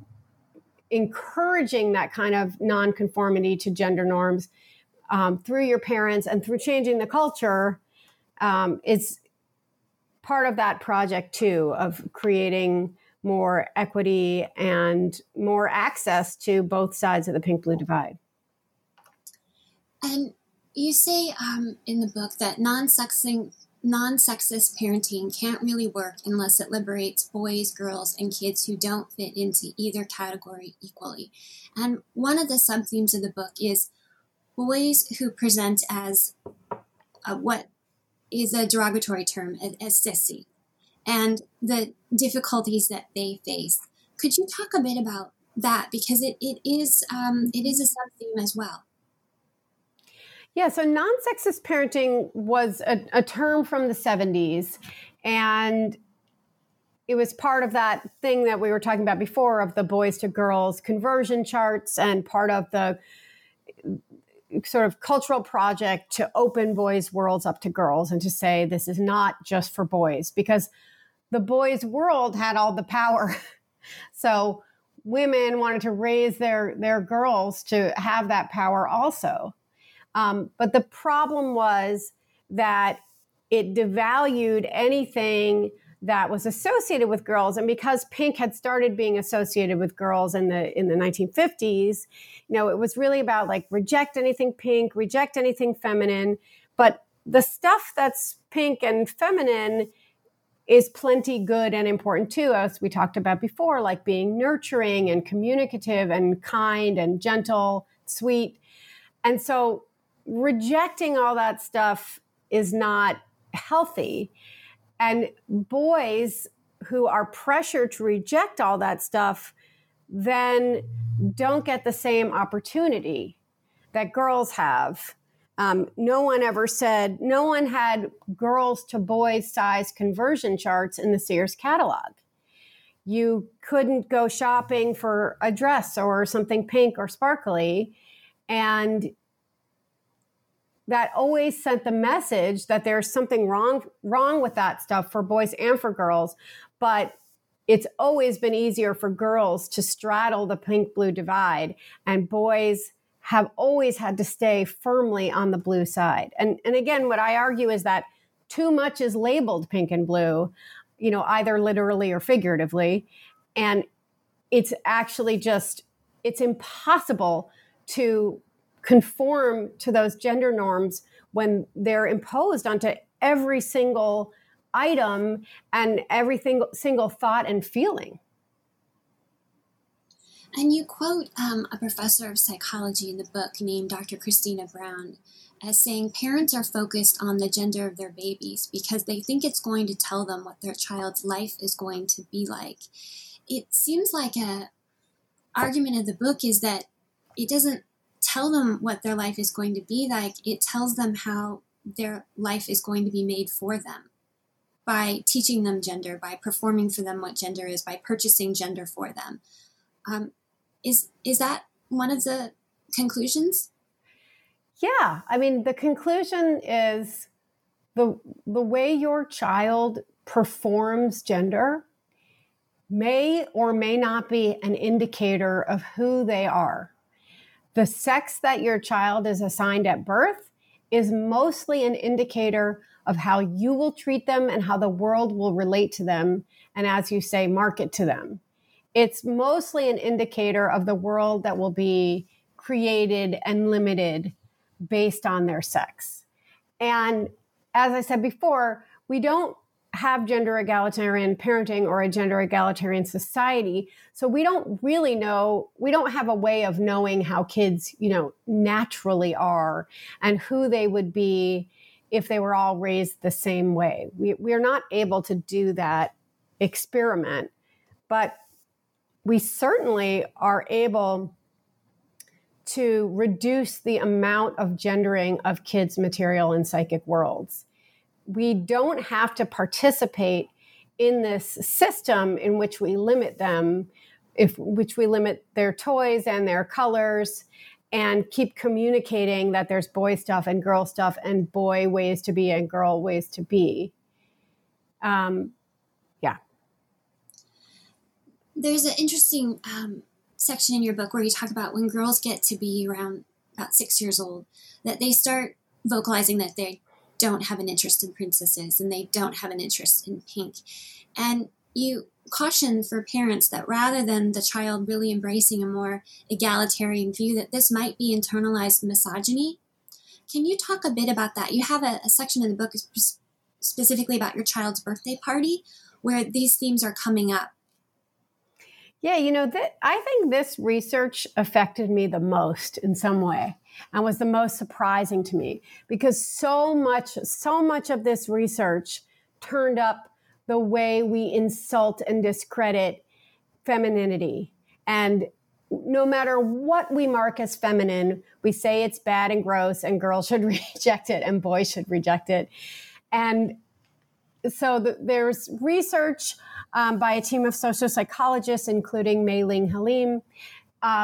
encouraging that kind of nonconformity to gender norms um, through your parents and through changing the culture um, is part of that project too, of creating more equity and more access to both sides of the pink-blue divide. And you say um, in the book that non-sexing, non-sexist parenting can't really work unless it liberates boys, girls, and kids who don't fit into either category equally. And one of the sub-themes of the book is boys who present as uh, what is a derogatory term, as, as sissy, and the difficulties that they face. Could you talk a bit about that? Because it, it is um, it is a sub-theme as well. Yeah, so non-sexist parenting was a, a term from the seventies, and it was part of that thing that we were talking about before of the boys to girls conversion charts, and part of the sort of cultural project to open boys' worlds up to girls and to say this is not just for boys, because the boys' world had all the power. So women wanted to raise their, their girls to have that power also. Um, but the problem was that it devalued anything that was associated with girls. And because pink had started being associated with girls in the in the nineteen fifties, you know, it was really about like reject anything pink, reject anything feminine. But the stuff that's pink and feminine is plenty good and important too, as we talked about before, like being nurturing and communicative and kind and gentle, sweet. And so rejecting all that stuff is not healthy. And boys who are pressured to reject all that stuff then don't get the same opportunity that girls have. Um, no one ever said, no one had girls to boys size conversion charts in the Sears catalog. You couldn't go shopping for a dress or something pink or sparkly. And that always sent the message that there's something wrong, wrong with that stuff for boys and for girls. But it's always been easier for girls to straddle the pink-blue divide, and boys have always had to stay firmly on the blue side. And, and again, what I argue is that too much is labeled pink and blue, you know, either literally or figuratively. And it's actually just, it's impossible to conform to those gender norms when they're imposed onto every single item and every single, single thought and feeling. And you quote um, a professor of psychology in the book named Doctor Christina Brown as saying parents are focused on the gender of their babies because they think it's going to tell them what their child's life is going to be like. It seems like a argument of the book is that it doesn't tell them what their life is going to be like. It tells them how their life is going to be made for them by teaching them gender, by performing for them what gender is, by purchasing gender for them. Um, is is that one of the conclusions? Yeah. I mean, the conclusion is the the way your child performs gender may or may not be an indicator of who they are. The sex that your child is assigned at birth is mostly an indicator of how you will treat them and how the world will relate to them, and as you say, market to them. It's mostly an indicator of the world that will be created and limited based on their sex. And as I said before, we don't have gender egalitarian parenting or a gender egalitarian society. So we don't really know, we don't have a way of knowing how kids, you know, naturally are and who they would be if they were all raised the same way. We, we're not able to do that experiment, but we certainly are able to reduce the amount of gendering of kids' material in psychic worlds. We don't have to participate in this system in which we limit them, if which we limit their toys and their colors, and keep communicating that there's boy stuff and girl stuff and boy ways to be and girl ways to be. Um, yeah. There's an interesting um, section in your book where you talk about when girls get to be around about six years old, that they start vocalizing that they don't have an interest in princesses and they don't have an interest in pink. And you caution for parents that rather than the child really embracing a more egalitarian view, that this might be internalized misogyny. Can you talk a bit about that? You have a, a section in the book specifically about your child's birthday party where these themes are coming up. Yeah, you know, th- I think this research affected me the most in some way and was the most surprising to me because so much, so much of this research turned up the way we insult and discredit femininity. And no matter what we mark as feminine, we say it's bad and gross and girls should reject it and boys should reject it. And so the, there's research um, by a team of social psychologists, including Mei Ling Halim, um,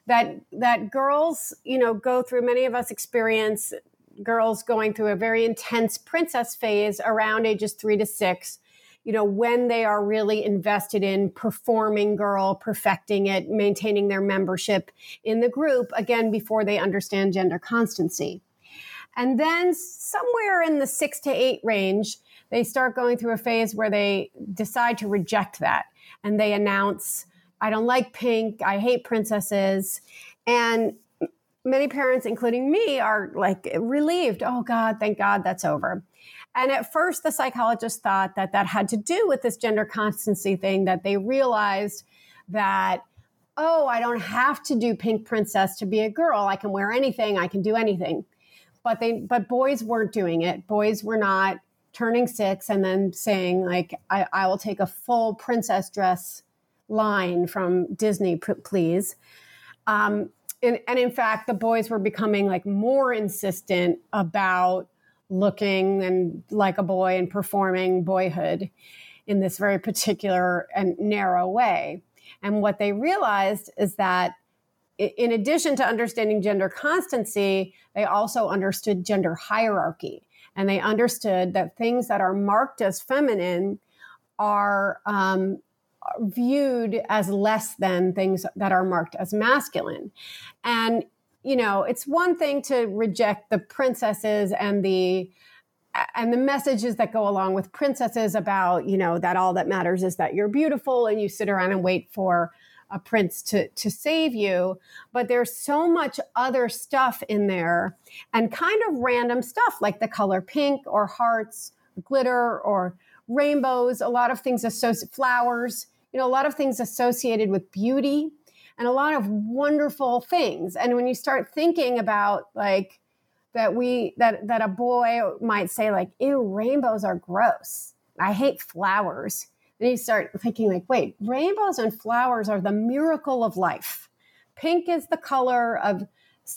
that that girls, you know, go through, many of us experience girls going through a very intense princess phase around ages three to six, you know, when they are really invested in performing girl, perfecting it, maintaining their membership in the group, again, before they understand gender constancy. And then somewhere in the six to eight range, they start going through a phase where they decide to reject that. And they announce, I don't like pink, I hate princesses. And many parents, including me, are like relieved. Oh God, thank God that's over. And at first the psychologist thought that that had to do with this gender constancy thing, that they realized that, oh, I don't have to do pink princess to be a girl. I can wear anything. I can do anything. But they, but boys weren't doing it. Boys were not turning six and then saying like, I, I will take a full princess dress line from Disney, please. Um, and, and in fact, the boys were becoming like more insistent about looking and like a boy and performing boyhood in this very particular and narrow way. And what they realized is that in addition to understanding gender constancy, they also understood gender hierarchy. And they understood that things that are marked as feminine are um, viewed as less than things that are marked as masculine. And, you know, it's one thing to reject the princesses and the and the messages that go along with princesses about, you know, that all that matters is that you're beautiful and you sit around and wait for a prince to, to save you. But there's so much other stuff in there and kind of random stuff like the color pink or hearts, glitter or rainbows, a lot of things associated, flowers, you know, a lot of things associated with beauty and a lot of wonderful things. And when you start thinking about like that we, that, that a boy might say like, ew, rainbows are gross. I hate flowers. And you start thinking like, wait, rainbows and flowers are the miracle of life. Pink is the color of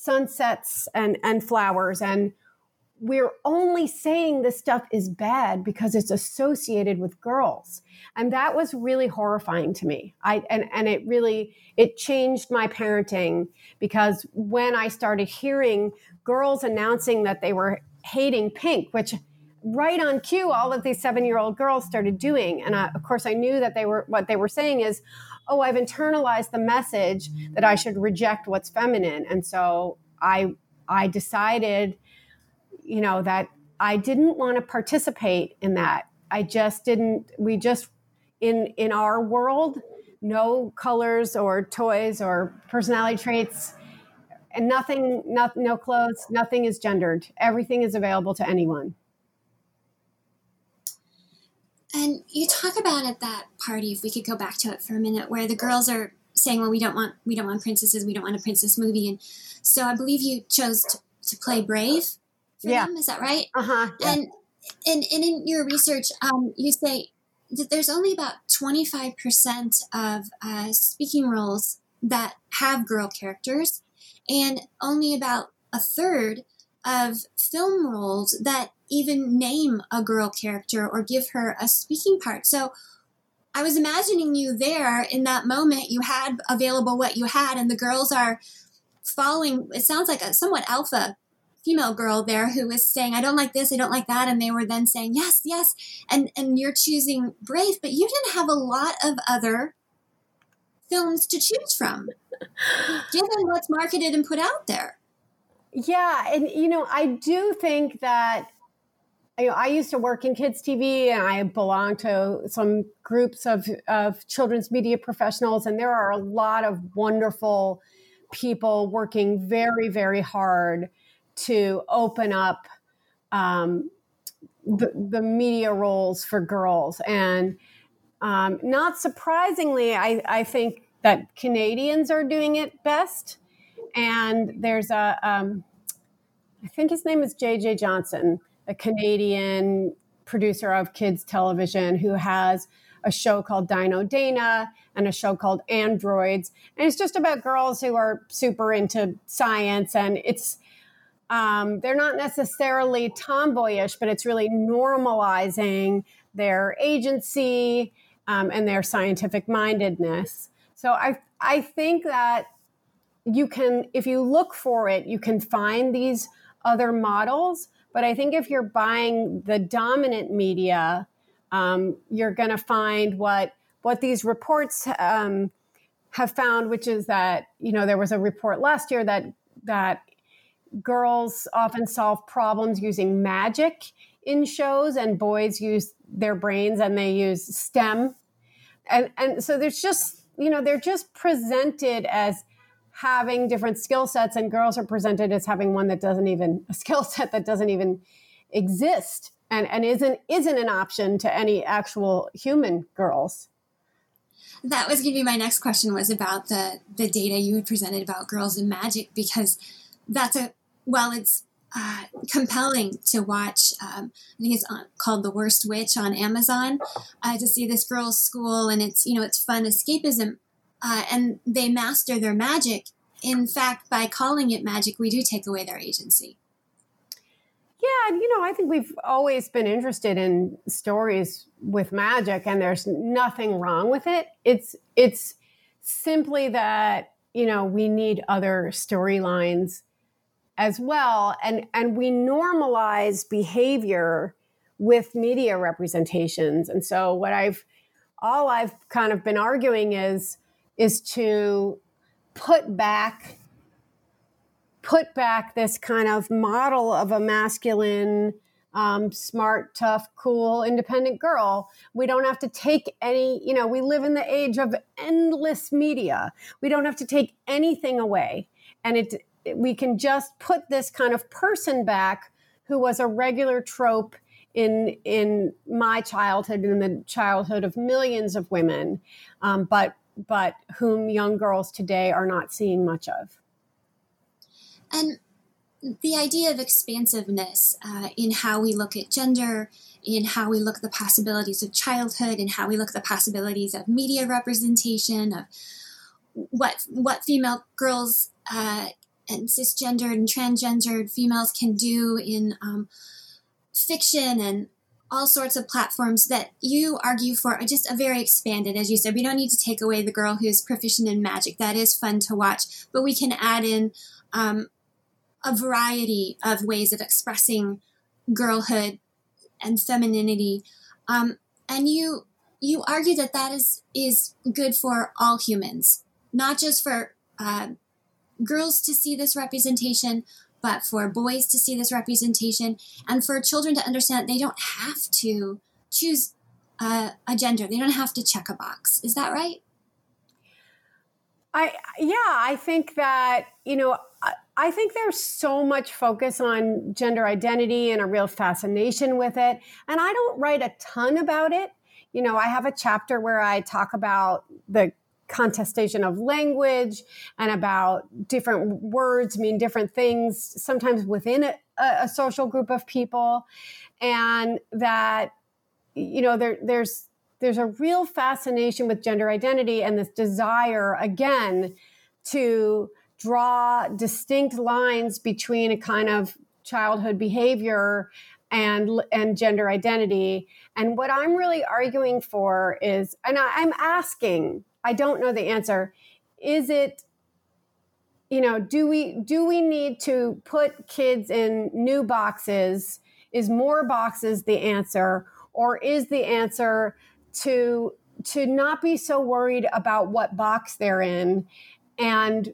sunsets and, and flowers. And we're only saying this stuff is bad because it's associated with girls. And that was really horrifying to me. I and, and it really, it changed my parenting because when I started hearing girls announcing that they were hating pink, which right on cue, all of these seven-year-old girls started doing. And I, of course, I knew that they were, what they were saying is, oh, I've internalized the message that I should reject what's feminine. And so I, I decided, you know, that I didn't want to participate in that. I just didn't, we just, in, in our world, no colors or toys or personality traits and nothing, no, no clothes, nothing is gendered. Everything is available to anyone. And you talk about at that party, if we could go back to it for a minute, where the girls are saying, well, we don't want, we don't want princesses. We don't want a princess movie. And so I believe you chose to, to play Brave for yeah. them. Is that right? Uh-huh. Yeah. And, and, and in your research, um, you say that there's only about twenty-five percent of uh, speaking roles that have girl characters and only about a third of film roles that even name a girl character or give her a speaking part. So I was imagining you there in that moment. You had available what you had, and the girls are following. It sounds like a somewhat alpha female girl there who was saying, I don't like this, I don't like that. And they were then saying, yes, yes. And, and you're choosing Brave, but you didn't have a lot of other films to choose from, given what's marketed and put out there. Yeah. And, you know, I do think that, you know, I used to work in kids T V and I belong to some groups of, of children's media professionals. And there are a lot of wonderful people working very, very hard to open up um, the, the media roles for girls. And um, not surprisingly, I, I think that Canadians are doing it best. And there's a, um, I think his name is J J Johnson, a Canadian producer of kids television who has a show called Dino Dana and a show called Androids. And it's just about girls who are super into science. And it's, um, they're not necessarily tomboyish, but it's really normalizing their agency um, and their scientific mindedness. So I, I think that, you can, if you look for it, you can find these other models. But I think if you're buying the dominant media, um, you're going to find what what these reports um, have found, which is that, you know, there was a report last year that that girls often solve problems using magic in shows, and boys use their brains and they use STEM. And and so there's just, you know, they're just presented as having different skill sets, and girls are presented as having one that doesn't even, a skill set that doesn't even exist and, and isn't isn't an option to any actual human girls. That was going to be my next question, was about the, the data you had presented about girls and magic, because that's a, well, it's uh, compelling to watch. Um, I think it's on, called The Worst Witch on Amazon, uh, to see this girls' school, and it's, you know, it's fun escapism, uh, and they master their magic. In fact, by calling it magic, we do take away their agency. Yeah, you know, I think we've always been interested in stories with magic, and there's nothing wrong with it. It's it's simply that, you know, we need other storylines as well, and and we normalize behavior with media representations. And so what I've all I've kind of been arguing is is to put back put back this kind of model of a masculine, um, smart, tough, cool, independent girl. We don't have to take any, you know, we live in the age of endless media. We don't have to take anything away. And it, we can just put this kind of person back who was a regular trope in, in my childhood, in the childhood of millions of women, um, but, but whom young girls today are not seeing much of. And the idea of expansiveness uh, in how we look at gender, in how we look at the possibilities of childhood, and how we look at the possibilities of media representation, of what what female girls uh, and cisgendered and transgendered females can do in um, fiction and all sorts of platforms that you argue for are just a very expanded, as you said. We don't need to take away the girl who's proficient in magic. That is fun to watch, but we can add in um, a variety of ways of expressing girlhood and femininity. Um, and you you argue that that is, is good for all humans, not just for uh, girls to see this representation, but for boys to see this representation, and for children to understand that they don't have to choose uh, a gender. They don't have to check a box. Is that right? I yeah, I think that, you know, I, I think there's so much focus on gender identity and a real fascination with it. And I don't write a ton about it. You know, I have a chapter where I talk about the contestation of language and about different words mean different things, sometimes within a, a social group of people. And that, you know, there, there's there's a real fascination with gender identity and this desire, again, to draw distinct lines between a kind of childhood behavior and and gender identity. And what I'm really arguing for is, and I, I'm asking, I don't know the answer, is it, you know, do we do we need to put kids in new boxes? Is more boxes the answer? Or is the answer to to not be so worried about what box they're in and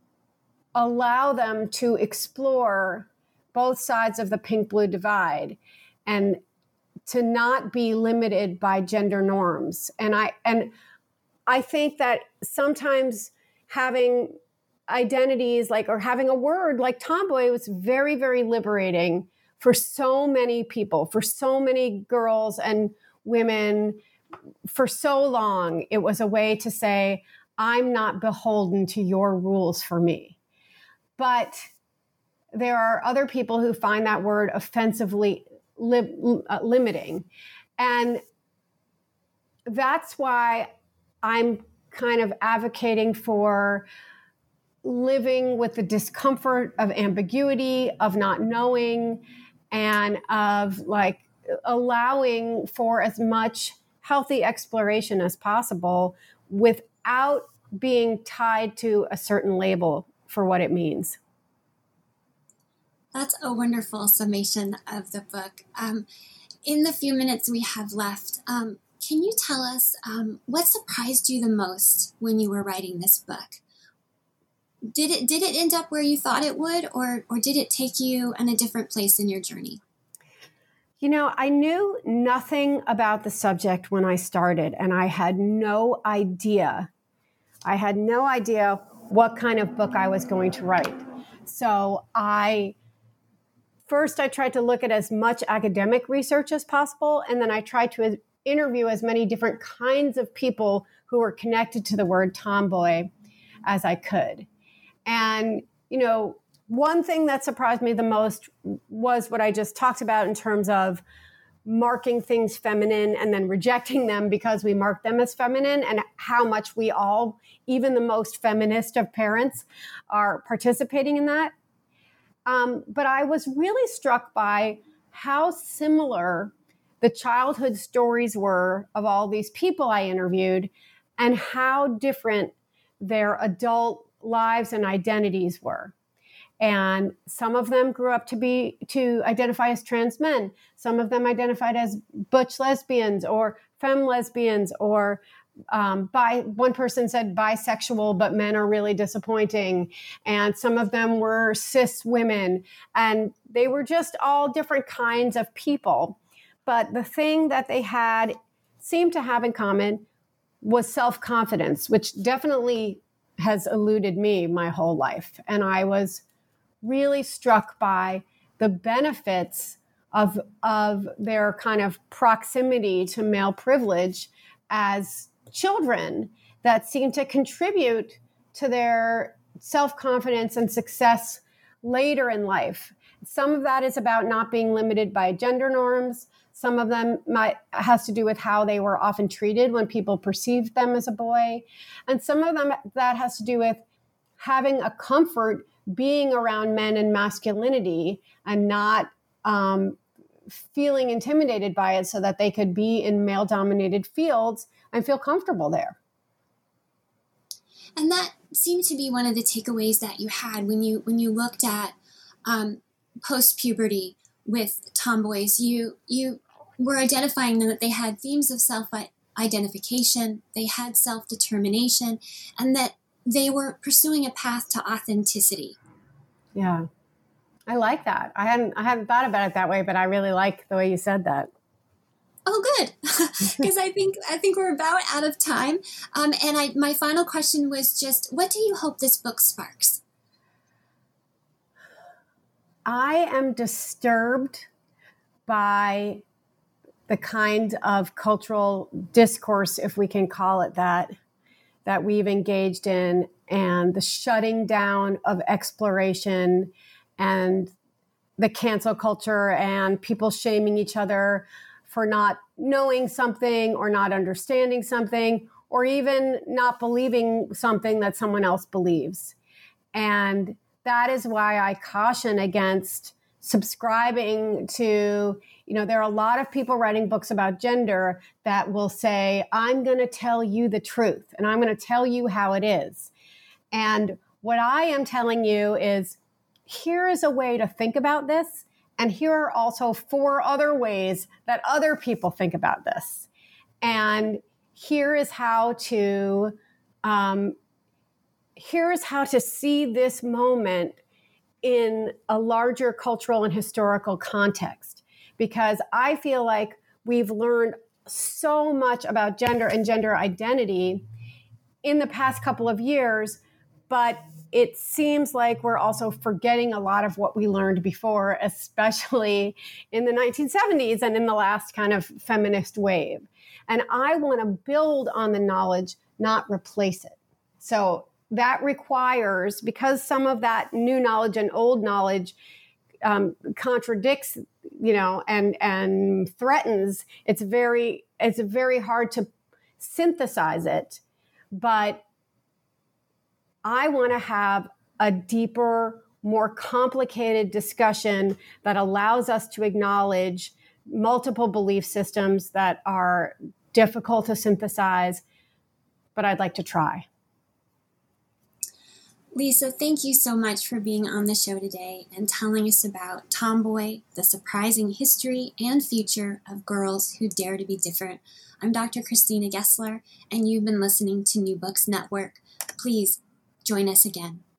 allow them to explore both sides of the pink-blue divide, and to not be limited by gender norms? And I and I think that sometimes having identities like, or having a word like tomboy was very, very liberating for so many people, for so many girls and women. For so long, it was a way to say, I'm not beholden to your rules for me. But there are other people who find that word offensively li- uh, limiting. And that's why I'm kind of advocating for living with the discomfort of ambiguity, of not knowing, and of like allowing for as much healthy exploration as possible without being tied to a certain label for what it means. That's a wonderful summation of the book. Um, in the few minutes we have left, um, can you tell us um, what surprised you the most when you were writing this book? Did it did it end up where you thought it would, or or did it take you in a different place in your journey? You know, I knew nothing about the subject when I started, and I had no idea. I had no idea what kind of book I was going to write. So I First, I tried to look at as much academic research as possible, and then I tried to interview as many different kinds of people who were connected to the word tomboy as I could. And, you know, one thing that surprised me the most was what I just talked about in terms of marking things feminine and then rejecting them because we mark them as feminine, and how much we all, even the most feminist of parents, are participating in that. Um, but I was really struck by how similar the childhood stories were of all these people I interviewed, and how different their adult lives and identities were. And some of them grew up to be to identify as trans men. Some of them identified as butch lesbians or femme lesbians, or Um, by one person said bisexual, but men are really disappointing. And some of them were cis women, and they were just all different kinds of people. But the thing that they had seemed to have in common was self-confidence, which definitely has eluded me my whole life. And I was really struck by the benefits of, of their kind of proximity to male privilege as children that seem to contribute to their self-confidence and success later in life. Some of that is about not being limited by gender norms. Some of them might has to do with how they were often treated when people perceived them as a boy. And some of them that has to do with having a comfort being around men and masculinity, and not um, feeling intimidated by it, so that they could be in male-dominated fields and feel comfortable there. And that seemed to be one of the takeaways that you had when you when you looked at um, post-puberty with tomboys. You you were identifying them that they had themes of self-identification, they had self-determination, and that they were pursuing a path to authenticity. Yeah, I like that. I hadn't I hadn't thought about it that way, but I really like the way you said that. Oh, good. Because I think I think we're about out of time. Um, and I, my final question was just, what do you hope this book sparks? I am disturbed by the kind of cultural discourse, if we can call it that, that we've engaged in, and the shutting down of exploration, and the cancel culture, and people shaming each other for not knowing something or not understanding something, or even not believing something that someone else believes. And that is why I caution against subscribing to, you know, there are a lot of people writing books about gender that will say, I'm going to tell you the truth, and I'm going to tell you how it is. And what I am telling you is, here is a way to think about this. And here are also four other ways that other people think about this. And here is how to, um, here is how to see this moment in a larger cultural and historical context. Because I feel like we've learned so much about gender and gender identity in the past couple of years, but it seems like we're also forgetting a lot of what we learned before, especially in the nineteen seventies and in the last kind of feminist wave. And I want to build on the knowledge, not replace it. So that requires, because some of that new knowledge and old knowledge um, contradicts, you know, and and threatens, it's very it's very hard to synthesize it. But I want to have a deeper, more complicated discussion that allows us to acknowledge multiple belief systems that are difficult to synthesize, but I'd like to try. Lisa, thank you so much for being on the show today and telling us about Tomboy, the surprising history and future of girls who dare to be different. I'm Doctor Christina Gessler, and you've been listening to New Books Network. Please join us again.